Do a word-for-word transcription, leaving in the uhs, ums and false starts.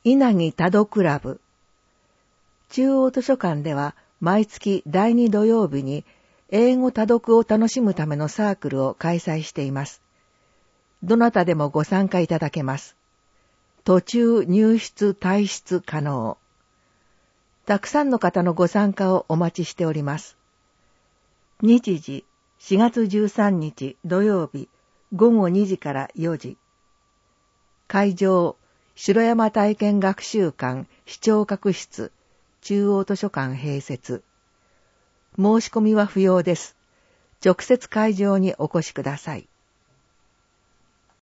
稲城多度クラブ。中央図書館では毎月だいに土曜日に英語多読を楽しむためのサークルを開催しています。どなたでもご参加いただけます。途中入室退出可能。たくさんの方のご参加をお待ちしております。日時しがつじゅうさんにち土曜日ごごにじからよじ。会場城山体験学習館視聴覚室中央図書館併設。申し込みは不要です。直接会場にお越しください。